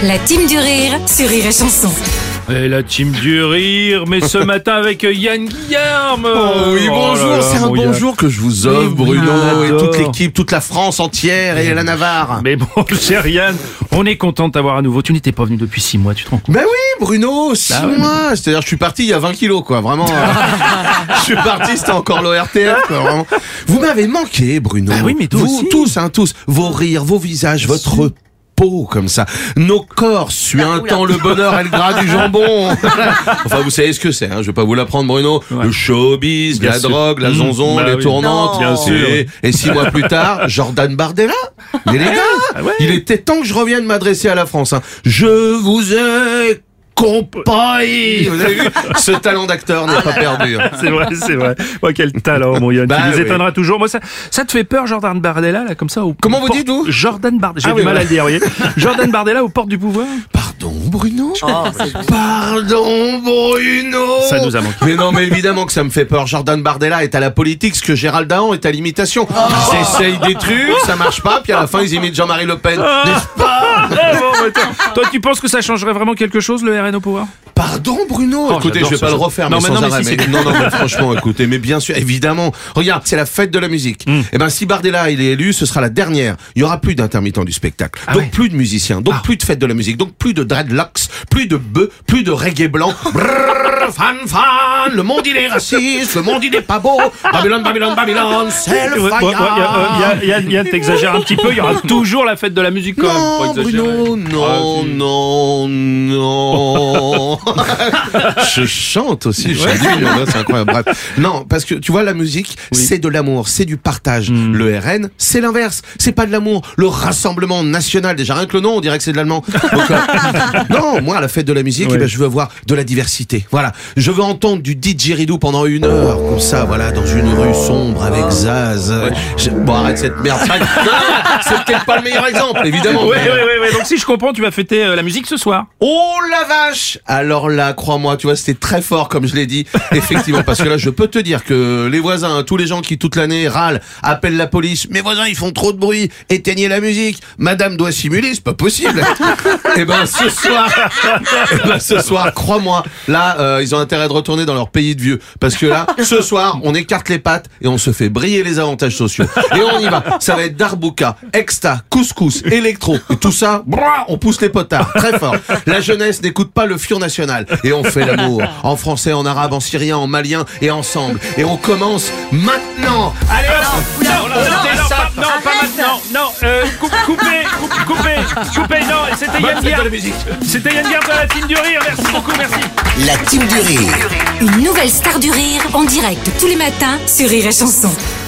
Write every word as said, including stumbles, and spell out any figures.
La team du rire sur Rire et Chanson. Et la team du rire, mais ce matin avec Yann Guillerme. Oh oui, bonjour, là là, c'est un mon bonjour Yann. que je vous offre, Oui, Bruno, on et adore. toute l'équipe, toute la France entière et la Navarre. Mais bon, cher Yann, on est content de t'avoir à nouveau. Tu n'étais pas venu depuis six mois, tu te rends compte? Ben oui, Bruno, six Ah ouais, mois. C'est-à-dire, je suis parti il y a vingt kilos, quoi. Vraiment. euh, je suis parti, c'était encore l'O R T F, quoi. Vraiment. Vous m'avez manqué, Bruno. Ah oui, mais toi vous, aussi. tous, hein, tous. Vos rires, vos visages, votre peau, comme ça. Nos corps suintant le bonheur et le gras du jambon. Enfin, vous savez ce que c'est, hein. Je vais pas vous l'apprendre, Bruno. Ouais. Le showbiz, Bien la sûr. drogue, la Mmh, zonzon, bah les oui. tournantes. Non. Bien sûr. Et, et six mois plus tard, Jordan Bardella. Mais les gars, Ah ouais. il était temps que je revienne m'adresser à la France, hein. Je vous ai compris. Vous avez vu? Ce talent d'acteur n'est pas perdu, hein. C'est vrai, c'est vrai. Oh, quel talent, mon Yann. Bah tu nous oui. étonneras toujours. Moi, ça, ça te fait peur, Jordan Bardella, là, comme ça, au Comment vous porte- dites, vous Jordan Bardella. J'ai Ah du oui, mal voilà. à le dire, vous voyez. Jordan Bardella aux portes du pouvoir. Pardon, Bruno? Pardon, Bruno? Ça nous a manqué. Mais non, mais évidemment que ça me fait peur. Jordan Bardella est à la politique, ce que Gérald Dahan est à l'imitation. Ils essayent des trucs, ça marche pas, puis à la fin, ils imitent Jean-Marie Le Pen. N'est-ce pas? Ah bon, bah, toi, toi, tu penses que ça changerait vraiment quelque chose, le R N au pouvoir? Pardon, Bruno? Oh, Écoutez, j'adore je vais ce pas le jeu. refaire, Non, mais mais sans non, mais arrêt. si, mais- c'est- non, non, mais franchement, écoutez, mais bien sûr, évidemment. Regarde, c'est la fête de la musique. Mm. Eh ben, si Bardella, il est élu, ce sera la dernière. Il y aura plus d'intermittents du spectacle. Ah donc, ouais. plus de musiciens. Donc, Ah. plus de fête de la musique. Donc, plus de dreadlocks, plus de bœufs, plus de reggae blanc. Brrr, fan, fan, le monde, il est raciste, le monde, il est pas beau. Babylone, Babylone, Babylone, c'est le Ouais, ouais, ouais, fire. Yann, Yann, Yann, t'exagères un petit peu. Il y aura toujours la fête de la musique quand même. Non, Faut exagérer. Bruno, non, Ah, si. non, non. Je chante aussi, je chante du violon, c'est incroyable. Bref. Non, parce que tu vois, la musique, Oui. c'est de l'amour, c'est du partage. Mm. Le R N, c'est l'inverse. C'est pas de l'amour. Le Rassemblement National, déjà rien que le nom, on dirait que c'est de l'allemand. Donc, euh, non, moi, à la fête de la musique, Ouais. eh ben, je veux voir de la diversité. Voilà. Je veux entendre du D J Ridou pendant une heure, comme ça, voilà, dans une rue sombre avec Zaz. Je- Bon, arrête cette merde. Non, non, c'est peut-être pas le meilleur exemple, évidemment. Ouais, mais, ouais, euh, ouais, ouais. Donc si je comprends, tu vas fêter euh, la musique ce soir. Oh la vache! Alors là, crois-moi, tu vois, c'était très fort comme je l'ai dit. Effectivement, parce que là, je peux te dire que les voisins, tous les gens qui toute l'année râlent, appellent la police. Mes voisins, ils font trop de bruit. Éteignez la musique. Madame doit simuler, c'est pas possible. Eh ben, ce soir, eh ben, ce soir, crois-moi, là, euh, ils ont intérêt de retourner dans leur pays de vieux. Parce que là, ce soir, on écarte les pattes et on se fait briller les avantages sociaux. Et on y va. Ça va être Darbuka, Exta, Couscous, Électro. Et tout ça, brrr, on pousse les potards. Très fort. La jeunesse n'écoute pas le Fion National. Et on fait l'amour. En français, en arabe, en syrien, en malien et ensemble. Et on commence maintenant. Allez hop! Non, non, non, non, pas, non, pas maintenant. Non, euh, coup- coupez, coup- coupez, coupez. Non, c'était Bonne Yann fête de la Guillerme. musique. C'était Yann Guillerme de la team du rire. Merci beaucoup, merci. La team du rire. Une nouvelle star du rire en direct tous les matins sur Rire et Chanson.